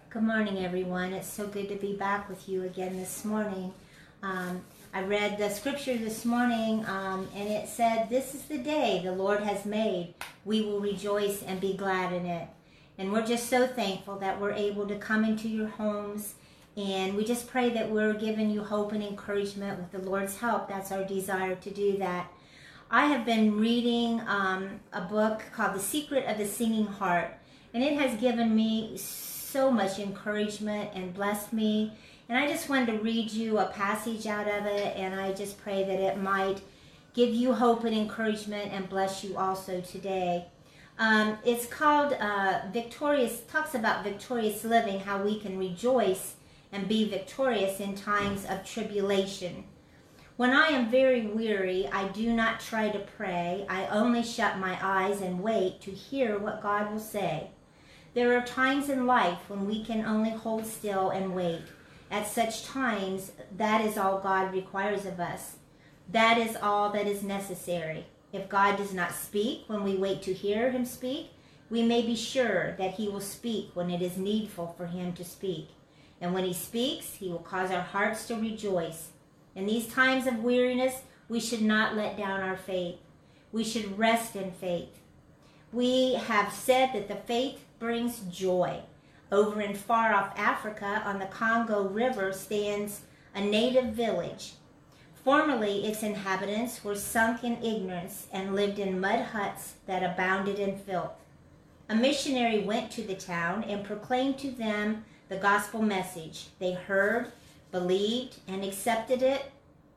Good morning, everyone. It's so good to be back with you again this morning. I read the scripture this morning, and it said, "This is the day the Lord has made. We will rejoice and be glad in it." And we're just so thankful that we're able to come into your homes, and we just pray that we're giving you hope and encouragement with the Lord's help. That's our desire to do that. I have been reading a book called The Secret of the Singing Heart, and it has given me so much encouragement and blessed me. And I just wanted to read you a passage out of it, and I just pray that it might give you hope and encouragement and bless you also today. It's called Victorious, talks about victorious living, how we can rejoice and be victorious in times of tribulation. "When I am very weary, I do not try to pray. I only shut my eyes and wait to hear what God will say. There are times in life when we can only hold still and wait. At such times, that is all God requires of us. That is all that is necessary. If God does not speak when we wait to hear him speak, we may be sure that he will speak when it is needful for him to speak. And when he speaks, he will cause our hearts to rejoice. In these times of weariness, we should not let down our faith. We should rest in faith. We have said that the faith brings joy. Over in far-off Africa, on the Congo River, stands a native village. Formerly, its inhabitants were sunk in ignorance and lived in mud huts that abounded in filth. A missionary went to the town and proclaimed to them the gospel message. They heard, believed, and accepted it,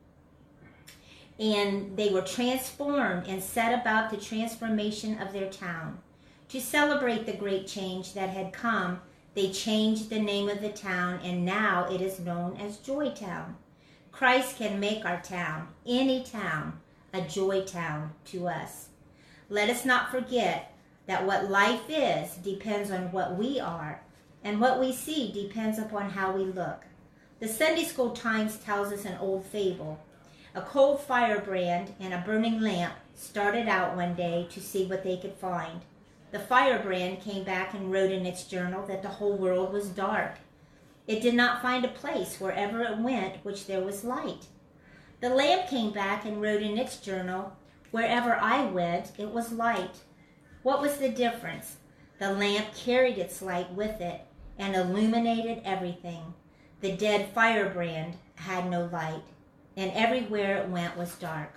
and they were transformed and set about the transformation of their town. To celebrate the great change that had come, they changed the name of the town, and now it is known as Joy Town. Christ can make our town, any town, a joy town to us. Let us not forget that what life is depends on what we are, and what we see depends upon how we look. The Sunday School Times tells us an old fable. A cold firebrand and a burning lamp started out one day to see what they could find. The firebrand came back and wrote in its journal that the whole world was dark. It did not find a place wherever it went which there was light. The lamp came back and wrote in its journal, "Wherever I went, it was light." What was the difference? The lamp carried its light with it and illuminated everything. The dead firebrand had no light, and everywhere it went was dark.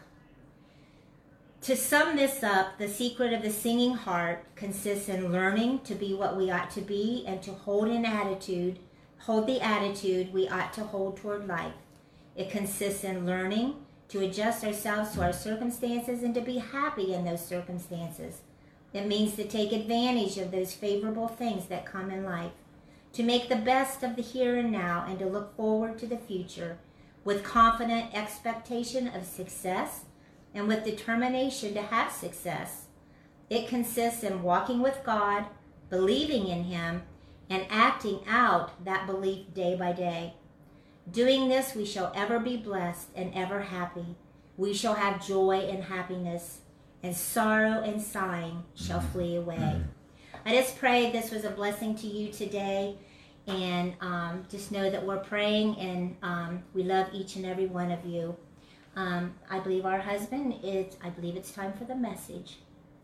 To sum this up, the secret of the singing heart consists in learning to be what we ought to be and to hold the attitude we ought to hold toward life. It consists in learning to adjust ourselves to our circumstances and to be happy in those circumstances. It means to take advantage of those favorable things that come in life, to make the best of the here and now, and to look forward to the future with confident expectation of success and with determination to have success. It consists in walking with God, believing in him, and acting out that belief day by day. Doing this, we shall ever be blessed and ever happy. We shall have joy and happiness, and sorrow and sighing shall flee away. I just pray this was a blessing to you today, and just know that we're praying, and we love each and every one of you. I believe our husband is, I believe it's time for the message.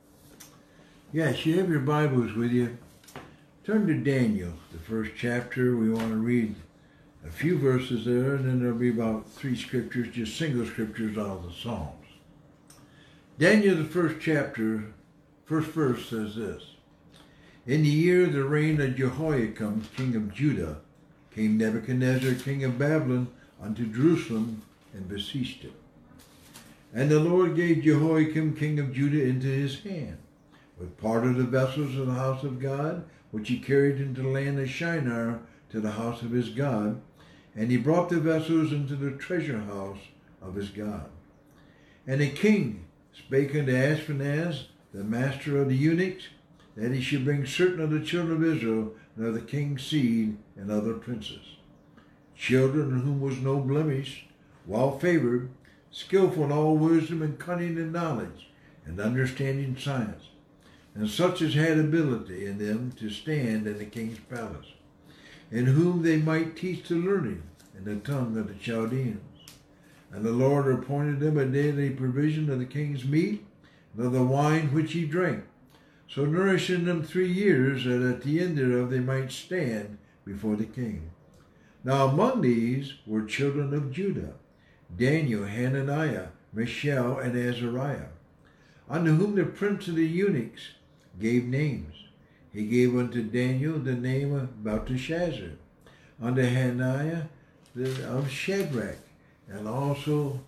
Yes, you have your Bibles with you. Turn to Daniel, the first chapter. We want to read a few verses there, and then there'll be about 3 scriptures, just single scriptures out of the Psalms. Daniel, the first chapter, first verse says this: "In the year of the reign of Jehoiakim, king of Judah, came Nebuchadnezzar, king of Babylon, unto Jerusalem, and besieged it. And the Lord gave Jehoiakim, king of Judah, into his hand, with part of the vessels of the house of God, which he carried into the land of Shinar to the house of his God, and he brought the vessels into the treasure house of his God. And the king spake unto Ashpenaz, the master of the eunuchs, that he should bring certain of the children of Israel, and of the king's seed, and other princes, children in whom was no blemish, well favored, skillful in all wisdom and cunning and knowledge, and understanding science, and such as had ability in them to stand in the king's palace. in whom they might teach the learning in the tongue of the Chaldeans. And the Lord appointed them a daily provision of the king's meat and of the wine which he drank, so nourishing them 3 years, that at the end thereof they might stand before the king. Now among these were children of Judah, Daniel, Hananiah, Mishael, and Azariah, unto whom the prince of the eunuchs gave names. He gave unto Daniel the name of Belteshazzar, unto Hananiah of Shadrach, and also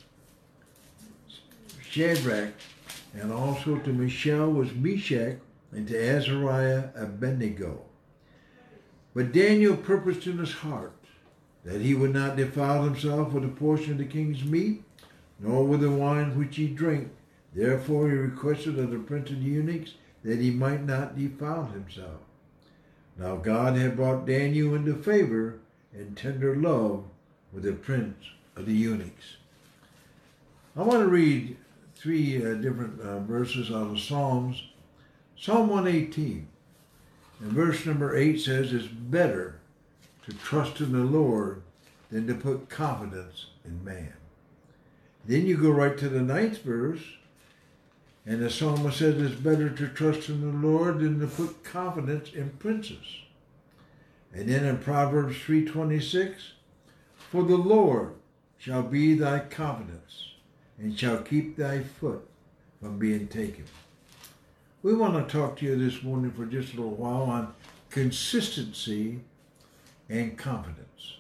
to Mishael was Meshach, and to Azariah Abednego. But Daniel purposed in his heart that he would not defile himself with a portion of the king's meat, nor with the wine which he drank. Therefore he requested of the prince of the eunuchs that he might not defile himself. Now God had brought Daniel into favor and tender love with the prince of the eunuchs. I want to read 3 different verses out of Psalms. Psalm 118, and verse number 8 says, "It's better to trust in the Lord than to put confidence in man." Then you go right to the 9th verse, and the psalmist says it's better to trust in the Lord than to put confidence in princes. And then in Proverbs 3:26, "For the Lord shall be thy confidence, and shall keep thy foot from being taken." We want to talk to you this morning for just a little while on consistency and confidence.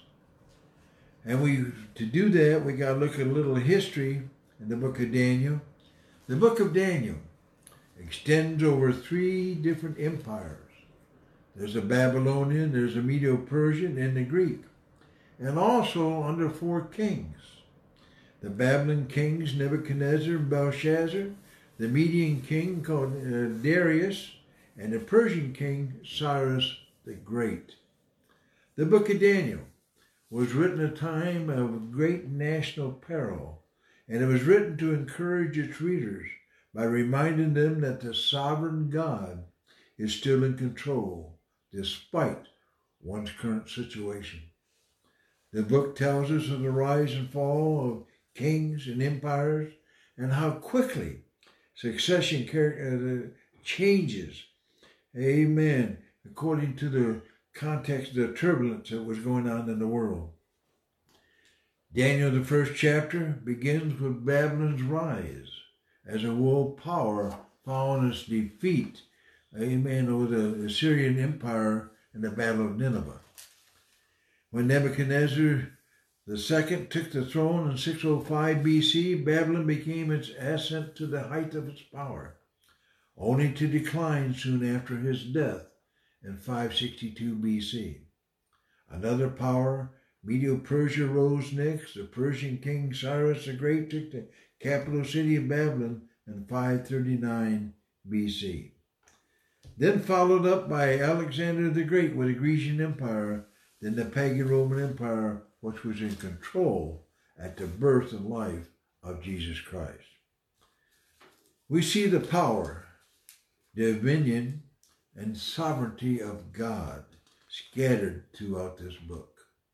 And to do that, we got to look at a little history in the book of Daniel. The book of Daniel extends over 3 different empires. There's a Babylonian, there's a Medo-Persian, and the Greek, and also under 4 kings. The Babylon kings Nebuchadnezzar and Belshazzar, the Median king called Darius, and the Persian king Cyrus the Great. The book of Daniel was written at a time of great national peril, and it was written to encourage its readers by reminding them that the sovereign God is still in control despite one's current situation. The book tells us of the rise and fall of kings and empires and how quickly succession changes, amen, according to the context of the turbulence that was going on in the world. Daniel, the 1st chapter, begins with Babylon's rise as a world power following its defeat, amen, over the Assyrian Empire in the Battle of Nineveh. When Nebuchadnezzar II took the throne in 605 BC, Babylon became its ascent to the height of its power, only to decline soon after his death in 562 BC. Another power, Medo-Persia, rose next. The Persian king Cyrus the Great took the capital city of Babylon in 539 BC. Then followed up by Alexander the Great with the Grecian Empire, then the pagan Roman Empire, which was in control at the birth and life of Jesus Christ. We see the power, dominion, and sovereignty of God scattered throughout this book.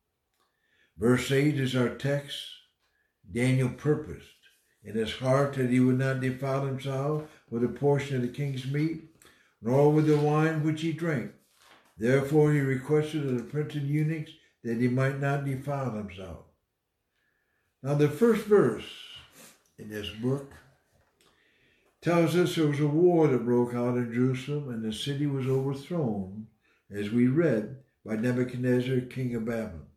Verse 8 is our text. Daniel purposed in his heart that he would not defile himself with a portion of the king's meat, nor with the wine which he drank. Therefore he requested of the prince of eunuchs that he might not defile himself. Now the first verse in this book tells us there was a war that broke out in Jerusalem, and the city was overthrown, as we read, by Nebuchadnezzar, king of Babylon.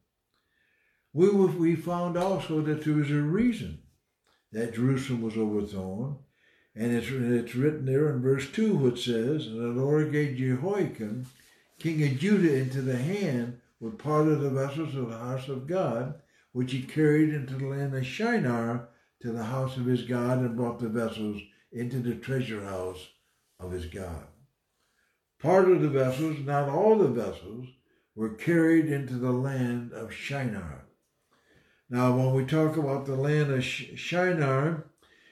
We found also that there was a reason that Jerusalem was overthrown, and it's written there in verse 2, which says, "And the Lord gave Jehoiakim, king of Judah, into the hand with part of the vessels of the house of God, which he carried into the land of Shinar to the house of his God, and brought the vessels into the treasure house of his God." Part of the vessels, not all the vessels, were carried into the land of Shinar. Now, when we talk about the land of Shinar,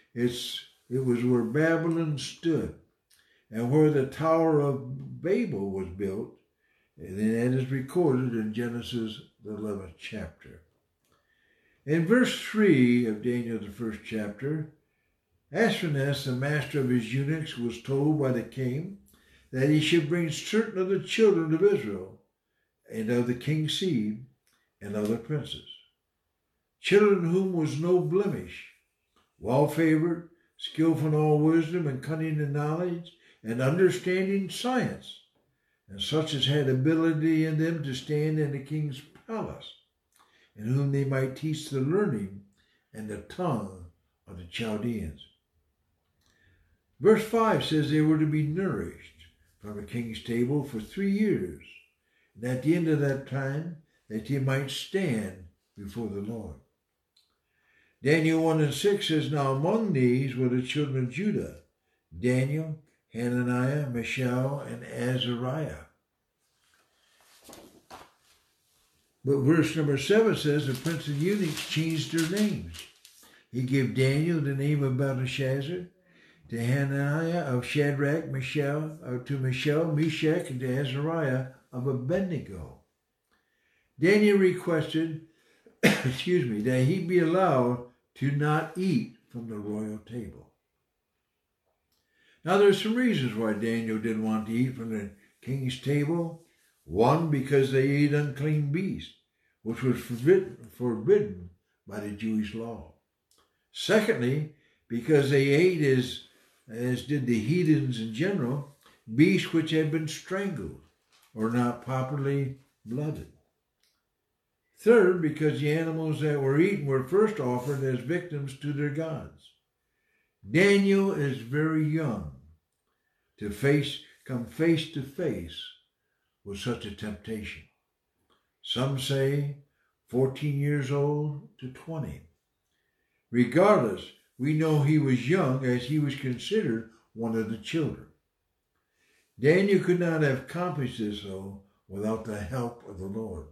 it was where Babylon stood, and where the Tower of Babel was built. And that is recorded in Genesis, the 11th chapter. In verse 3 of Daniel, the 1st chapter, Ashpenaz, the master of his eunuchs, was told by the king that he should bring certain of the children of Israel and of the king's seed and other princes, children in whom was no blemish, well-favored, skillful in all wisdom and cunning in knowledge and understanding science, and such as had ability in them to stand in the king's palace, in whom they might teach the learning and the tongue of the Chaldeans. Verse 5 says they were to be nourished from the king's table for 3 years, and at the end of that time that they might stand before the Lord. Daniel 1 and 6 says, Now among these were the children of Judah, Daniel, Hananiah, Mishael, and Azariah. But verse number 7 says the prince of eunuchs changed their names. He gave Daniel the name of Belteshazzar, to Hananiah of Shadrach, to Mishael, Meshach, and to Azariah of Abednego. Daniel requested, that he be allowed to not eat from the royal table. Now there's some reasons why Daniel didn't want to eat from the king's table. One, because they ate unclean beasts, which was forbidden by the Jewish law. Secondly, because they ate, as did the heathens in general, beasts which had been strangled or not properly blooded. Third, because the animals that were eaten were first offered as victims to their gods. Daniel is very young to come face to face with such a temptation. Some say 14 years old to 20. Regardless, we know he was young, as he was considered one of the children. Daniel could not have accomplished this, though, without the help of the Lord.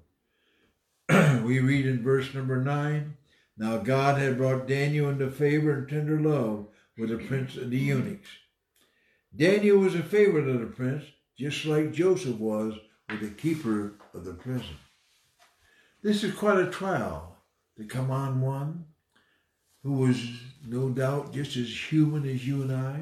We read in verse number 9, Now God had brought Daniel into favor and tender love with the prince of the eunuchs. Daniel was a favorite of the prince, just like Joseph was with the keeper of the prison. This is quite a trial to come on one who was no doubt just as human as you and I.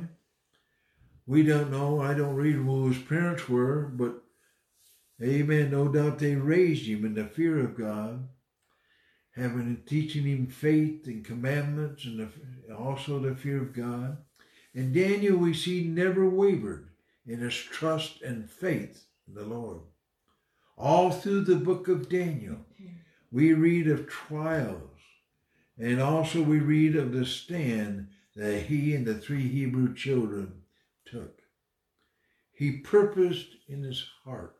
We don't know, I don't read who his parents were, but amen, no doubt they raised him in the fear of God, having and teaching him faith and commandments and also the fear of God. And Daniel, we see, never wavered in his trust and faith in the Lord. All through the book of Daniel, we read of trials, and also we read of the stand that he and the 3 Hebrew children took. He purposed in his heart.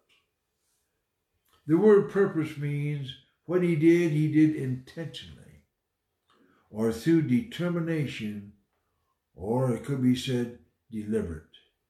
The word purpose means what he did intentionally, or through determination, or it could be said deliberate.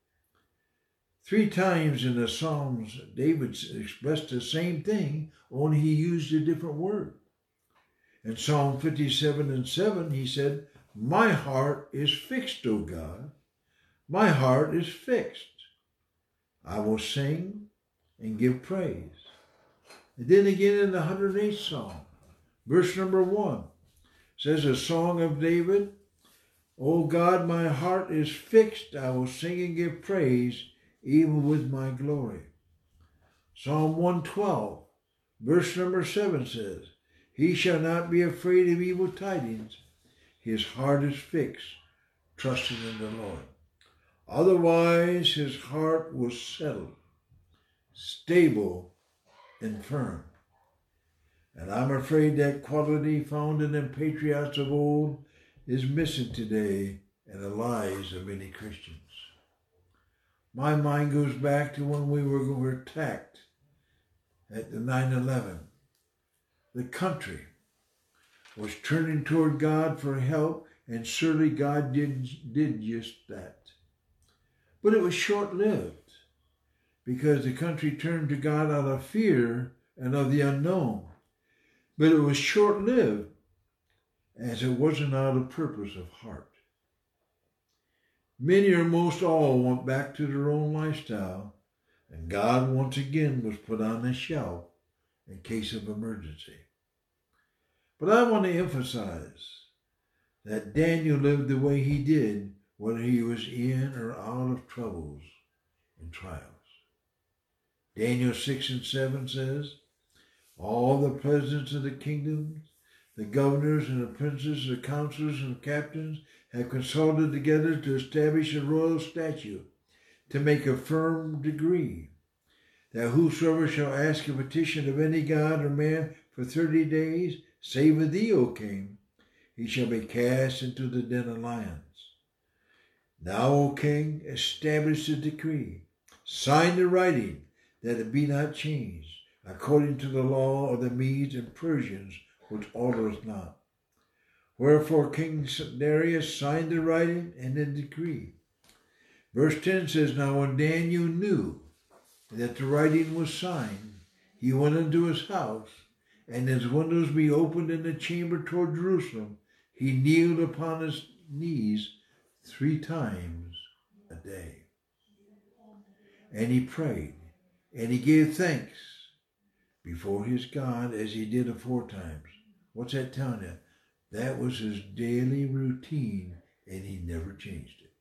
3 times in the Psalms, David expressed the same thing, only he used a different word. In Psalm 57 and 7, he said, My heart is fixed, O God. My heart is fixed. I will sing and give praise. And then again in the 108th Psalm, verse number 1, says a song of David, O God, my heart is fixed. I will sing and give praise, even with my glory. Psalm 112, verse number 7 says, He shall not be afraid of evil tidings. His heart is fixed, trusting in the Lord. Otherwise, his heart was settled, stable, and firm. And I'm afraid that quality found in them patriots of old is missing today in the lives of many Christians. My mind goes back to when we were attacked at the 9/11. The country was turning toward God for help, and surely God did just that. But it was short-lived, because the country turned to God out of fear and of the unknown. But it was short-lived, as it wasn't out of purpose of heart. Many or most all went back to their own lifestyle and God once again was put on the shelf in case of emergency. But I want to emphasize that Daniel lived the way he did whether he was in or out of troubles and trials. Daniel 6 and 7 says, all the presidents of the kingdoms, the governors and the princes, the counselors and the captains have consulted together to establish a royal statute, to make a firm decree, that whosoever shall ask a petition of any god or man for 30 days, save of thee, O king, he shall be cast into the den of lions. Now, O king, establish the decree, sign the writing, that it be not changed, according to the law of the Medes and Persians, which altereth not. Wherefore King Darius signed the writing and the decree. Verse 10 says, now when Daniel knew that the writing was signed, he went into his house, and his windows be opened in the chamber toward Jerusalem. He kneeled upon his knees 3 times a day. And he prayed, and he gave thanks before his God as he did aforetimes. What's that telling you? That was his daily routine, and he never changed it.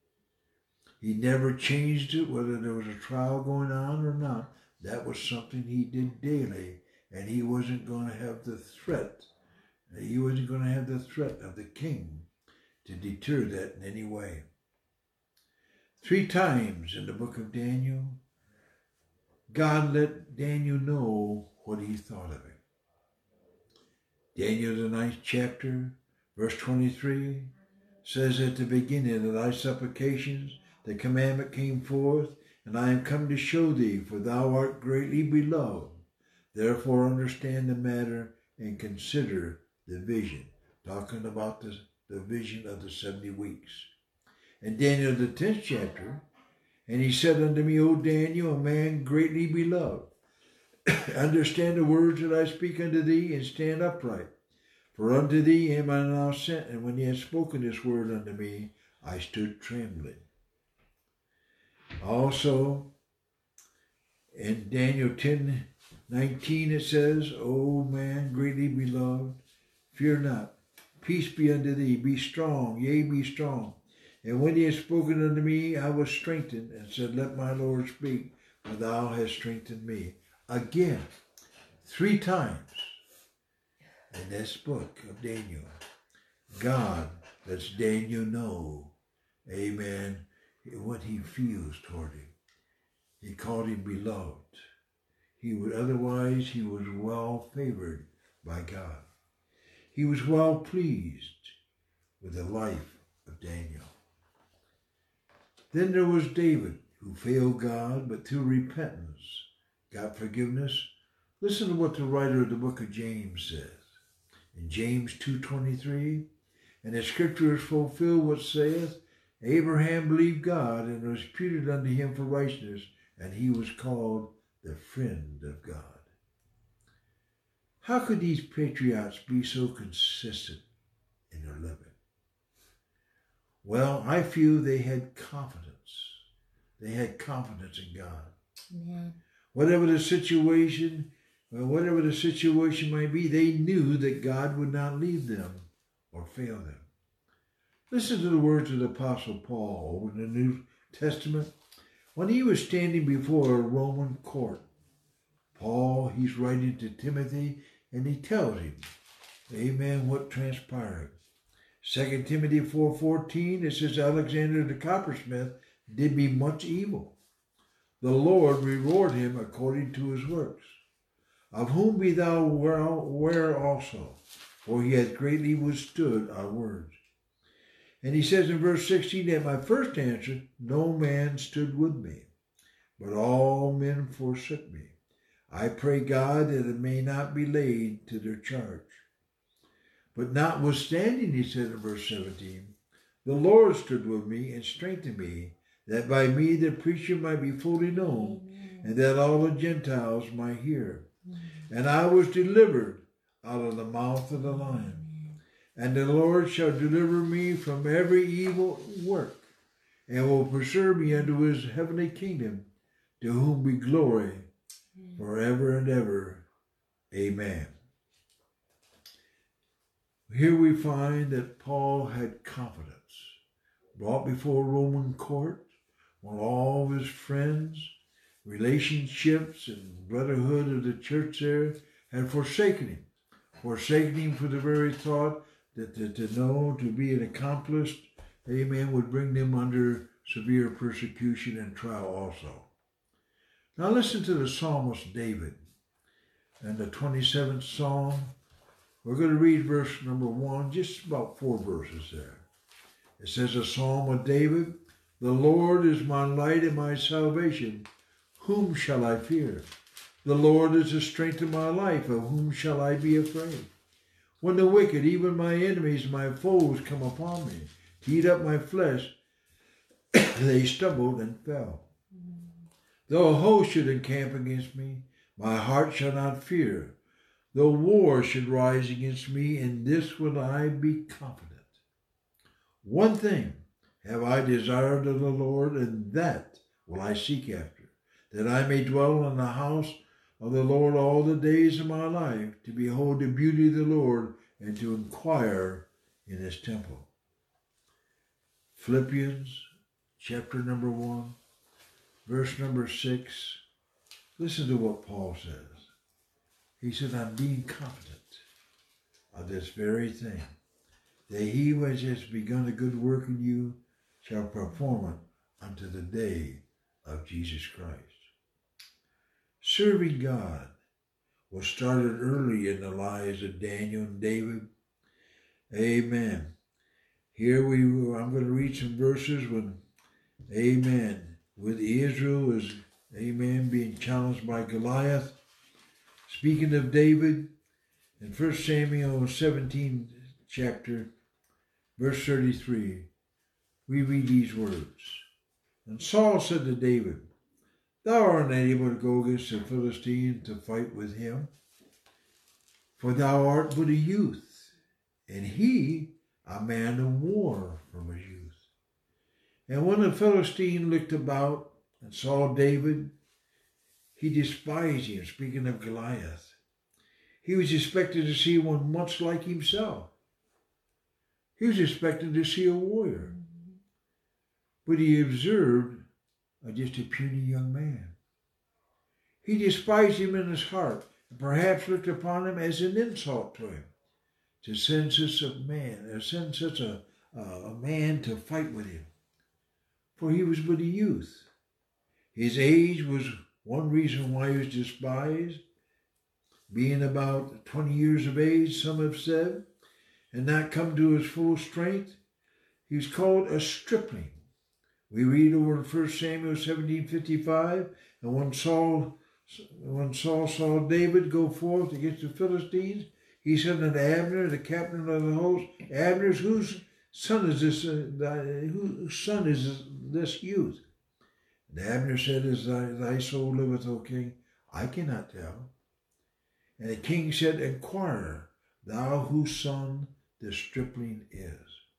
He never changed it, whether there was a trial going on or not. That was something he did daily, and he wasn't going to have the threat. He wasn't going to have the threat of the king to deter that in any way. 3 times in the book of Daniel, God let Daniel know what he thought of him. Daniel, the 9th chapter, verse 23, says at the beginning of thy supplications, the commandment came forth, and I am come to show thee, for thou art greatly beloved. Therefore understand the matter and consider the vision. Talking about the vision of the 70 weeks. And Daniel, the 10th chapter, and he said unto me, O Daniel, a man greatly beloved, understand the words that I speak unto thee, and stand upright. For unto thee am I now sent. And when he had spoken this word unto me, I stood trembling. Also, in Daniel 10:19 it says, O man greatly beloved, fear not. Peace be unto thee. Be strong, yea, be strong. And when he had spoken unto me, I was strengthened, and said, let my Lord speak, for thou hast strengthened me. Again, 3 times in this book of Daniel, God lets Daniel know, amen, what he feels toward him. He called him beloved. Otherwise he was well favored by God. He was well pleased with the life of Daniel. Then there was David, who failed God, but through repentance got forgiveness. Listen to what the writer of the book of James says. In James 2:23, and the scripture is fulfilled what saith, Abraham believed God, and it was imputed unto him for righteousness, and he was called the friend of God. How could these patriots be so consistent in their living? Well, I feel they had confidence. They had confidence in God. Amen. Whatever the situation might be, they knew that God would not leave them or fail them. Listen to the words of the Apostle Paul in the New Testament. When he was standing before a Roman court, Paul, he's writing to Timothy, and he tells him, amen, what transpired. 2 Timothy 4:14, it says, Alexander the coppersmith did me much evil. The Lord reward him according to his works. Of whom be thou well aware also, for he hath greatly withstood our words. And he says in verse 16, at my first answer, no man stood with me, but all men forsook me. I pray God that it may not be laid to their charge. But notwithstanding, he said in verse 17, the Lord stood with me and strengthened me, that by me the preacher might be fully known, and that all the Gentiles might hear. And I was delivered out of the mouth of the lion. And the Lord shall deliver me from every evil work, and will preserve me unto his heavenly kingdom, to whom be glory forever and ever. Amen. Here we find that Paul had confidence, brought before Roman court, while all of his friends, relationships, and brotherhood of the church there had forsaken him for the very thought that to know to be an accomplished, amen, would bring them under severe persecution and trial also. Now listen to the psalmist David and the 27th Psalm. We're going to read verse number 1, just about 4 verses there. It says, a Psalm of David, the Lord is my light and my salvation. Whom shall I fear? The Lord is the strength of my life. Of whom shall I be afraid? When the wicked, even my enemies, my foes, come upon me to eat up my flesh, they stumbled and fell. Though a host should encamp against me, my heart shall not fear. Though war should rise against me, in this will I be confident. One thing have I desired of the Lord, and that will I seek after, that I may dwell in the house of the Lord all the days of my life, to behold the beauty of the Lord, and to inquire in his temple. Philippians chapter number 1, verse number 6. Listen to what Paul says. He said, I'm being confident of this very thing, that he who has begun a good work in you shall perform it unto the day of Jesus Christ. Serving God was started early in the lives of Daniel and David. Amen. Here I'm going to read some verses when, amen, with Israel is, amen, being challenged by Goliath. Speaking of David, in 1 Samuel 17 chapter, verse 33, we read these words. And Saul said to David, thou art not able to go against the Philistine to fight with him, for thou art but a youth, and he a man of war from his youth. And when the Philistine looked about and saw David, he despised him, speaking of Goliath. He was expected to see one much like himself. He was expected to see a warrior. But he observed just a puny young man. He despised him in his heart, and perhaps looked upon him as an insult to him, to send such a man to fight with him. For he was but a youth. His age was one reason why he was despised, being about 20 years of age, some have said, and not come to his full strength. He was called a stripling. We read over in 1 Samuel 17:55, and when Saul saw David go forth against the Philistines, he said unto Abner, the captain of the host, Abner, whose son is this youth? And Abner said, as thy soul liveth, O king, I cannot tell. And the king said, inquire thou whose son the stripling is.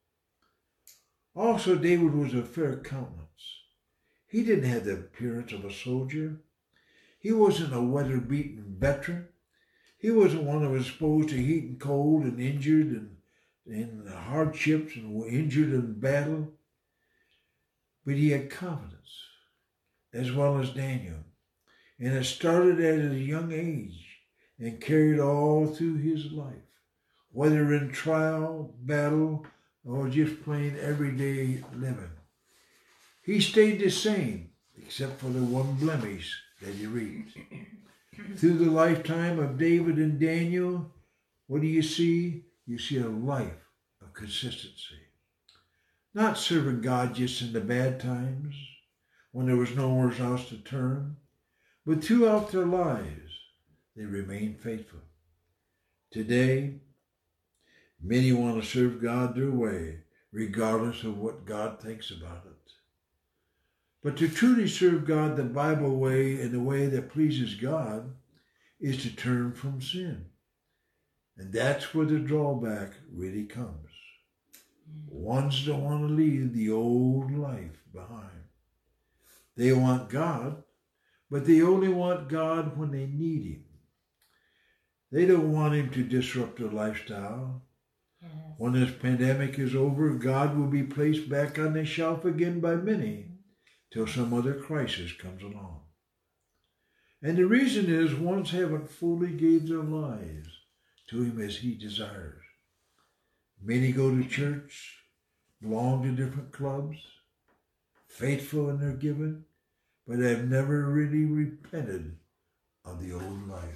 Also David was of fair countenance. He didn't have the appearance of a soldier. He wasn't a weather-beaten veteran. He wasn't one who was exposed to heat and cold and injured and in hardships and injured in battle. But he had confidence, as well as Daniel. And it started at a young age and carried all through his life, whether in trial, battle, or just plain everyday living. He stayed the same, except for the one blemish that he reads. Through the lifetime of David and Daniel, what do you see? You see a life of consistency. Not serving God just in the bad times, when there was nowhere else to turn, but throughout their lives, they remained faithful. Today, many want to serve God their way, regardless of what God thinks about it. But to truly serve God the Bible way and the way that pleases God is to turn from sin. And that's where the drawback really comes. Ones don't want to leave the old life behind. They want God, but they only want God when they need him. They don't want him to disrupt their lifestyle. Yes. When this pandemic is over, God will be placed back on the shelf again by many till some other crisis comes along. And the reason is ones haven't fully gave their lives to him as he desires. Many go to church, belong to different clubs, faithful in their giving, but have never really repented of the old life.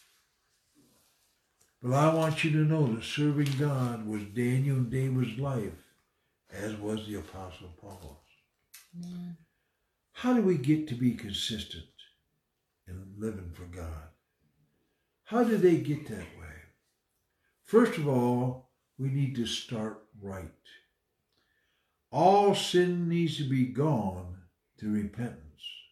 But I want you to know that serving God was Daniel and David's life, as was the Apostle Paul's. Amen. How do we get to be consistent in living for God? How did they get that way? First of all, we need to start right. All sin needs to be gone through repentance.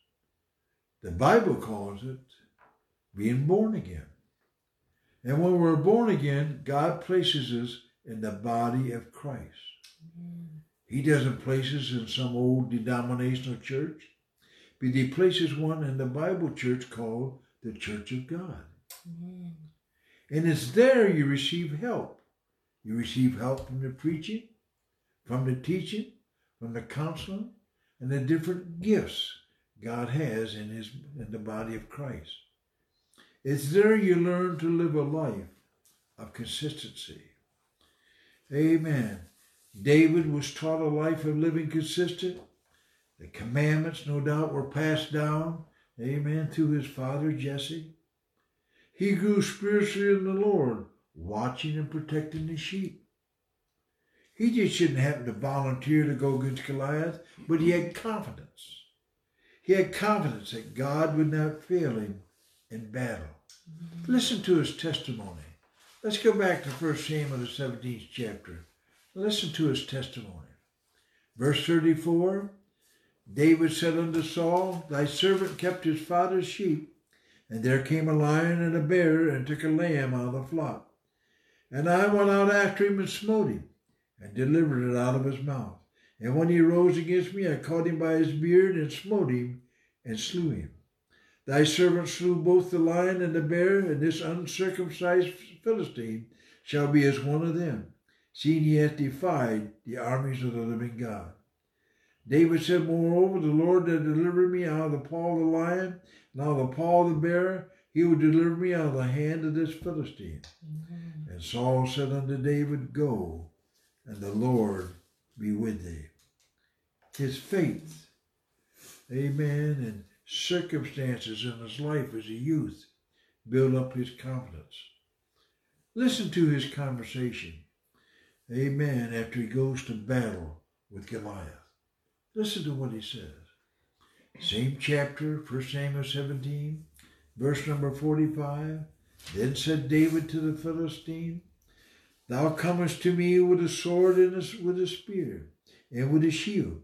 The Bible calls it being born again. And when we're born again, God places us in the body of Christ. Amen. He doesn't place us in some old denominational church, but he places one in the Bible church called the Church of God. Amen. And it's there you receive help. You receive help from the preaching, from the teaching, from the counseling, and the different gifts God has in the body of Christ. It's there you learn to live a life of consistency. Amen. David was taught a life of living consistent. The commandments, no doubt, were passed down, amen, through his father Jesse. He grew spiritually in the Lord, watching and protecting the sheep. He just didn't happen to volunteer to go against Goliath, but he had confidence. He had confidence that God would not fail him in battle. Mm-hmm. Listen to his testimony. Let's go back to 1 Samuel, the 17th chapter. Listen to his testimony. Verse 34, David said unto Saul, Thy servant kept his father's sheep, and there came a lion and a bear, and took a lamb out of the flock. And I went out after him and smote him, and delivered it out of his mouth. And when he rose against me, I caught him by his beard, and smote him, and slew him. Thy servant slew both the lion and the bear, and this uncircumcised Philistine shall be as one of them, seeing he hath defied the armies of the living God. David said, Moreover, the Lord that delivered me out of the paw of the lion, and out of the paw of the bear, he will deliver me out of the hand of this Philistine. Mm-hmm. And Saul said unto David, Go, and the Lord be with thee. His faith, amen, and circumstances in his life as a youth build up his confidence. Listen to his conversation, amen, after he goes to battle with Goliath. Listen to what he says. Same chapter, 1 Samuel 17, verse number 45. Then said David to the Philistine, Thou comest to me with a sword and with a spear and with a shield.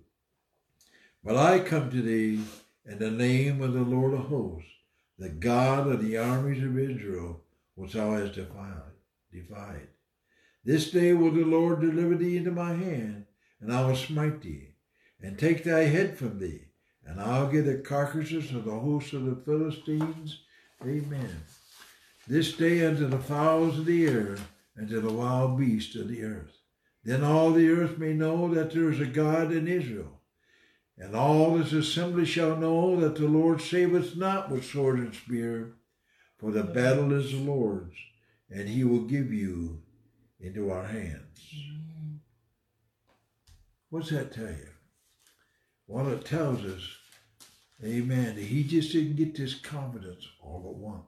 But I come to thee in the name of the Lord of hosts, the God of the armies of Israel, which thou hast defied. This day will the Lord deliver thee into my hand, and I will smite thee, and take thy head from thee, and I'll give the carcasses of the hosts of the Philistines, amen, this day unto the fowls of the air, and to the wild beasts of the earth. Then all the earth may know that there is a God in Israel. And all this assembly shall know that the Lord saveth not with sword and spear, for the battle is the Lord's, and he will give you into our hands. Amen. What's that tell you? Well, it tells us, amen, that he just didn't get this confidence all at once.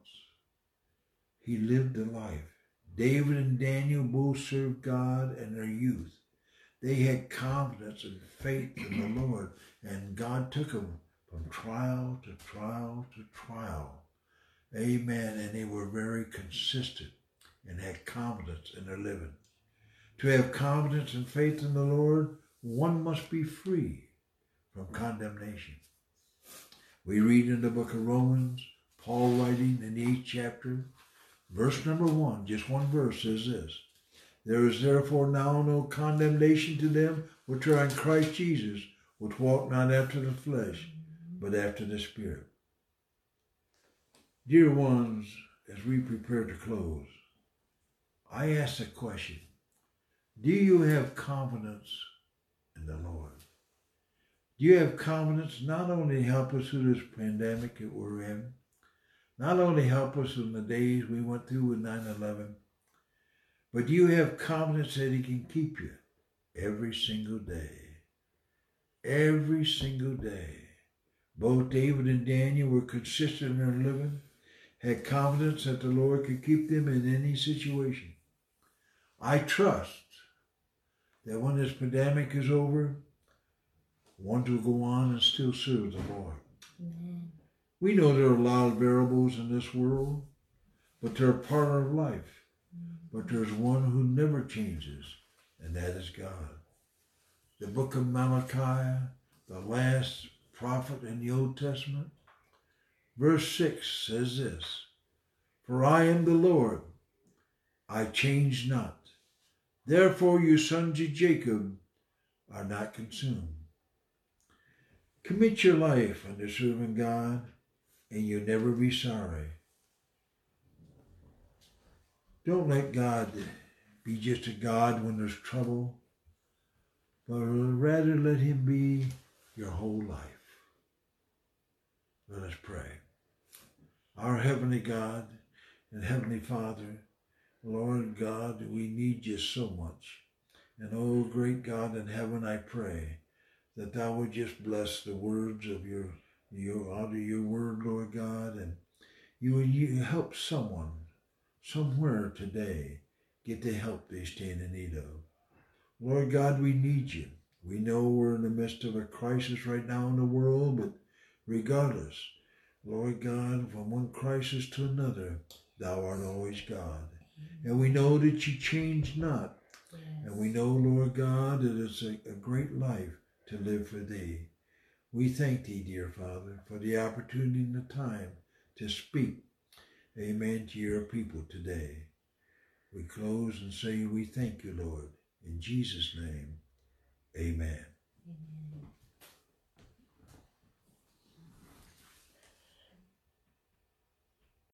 He lived a life. David and Daniel both served God in their youth. They had confidence and faith in the Lord, and God took them from trial to trial to trial. Amen. And they were very consistent and had confidence in their living. To have confidence and faith in the Lord, one must be free from condemnation. We read in the book of Romans, Paul writing in the 8th chapter, verse number 1, just one verse says this, There is therefore now no condemnation to them which are in Christ Jesus, which walk not after the flesh, but after the Spirit. Dear ones, as we prepare to close, I ask the question, do you have confidence in the Lord? Do you have confidence not only to help us through this pandemic that we're in, not only help us in the days we went through with 9/11, but do you have confidence that he can keep you every single day? Every single day. Both David and Daniel were consistent in their living, had confidence that the Lord could keep them in any situation. I trust that when this pandemic is over, one will go on and still serve the Lord. Amen. We know there are a lot of variables in this world, but they're part of life. But there's one who never changes, and that is God. The book of Malachi, the last prophet in the Old Testament, verse 6 says this, "For I am the Lord, I change not. Therefore you sons of Jacob are not consumed." Commit your life unto serving God, and you'll never be sorry. Don't let God be just a God when there's trouble, but rather let him be your whole life. Let us pray. Our Heavenly God and Heavenly Father, Lord God, we need you so much. And oh, great God in heaven, I pray that thou would just bless the words of your out of your word, Lord God, and you help someone somewhere today get the help they stand in need of. Lord God, we need you. We know we're in the midst of a crisis right now in the world, but regardless, Lord God, from one crisis to another, thou art always God. And we know that you change not. Yes. And we know, Lord God, that it's a great life to live for thee. We thank thee, dear Father, for the opportunity and the time to speak, amen, to your people today. We close and say we thank you, Lord. In Jesus' name, amen.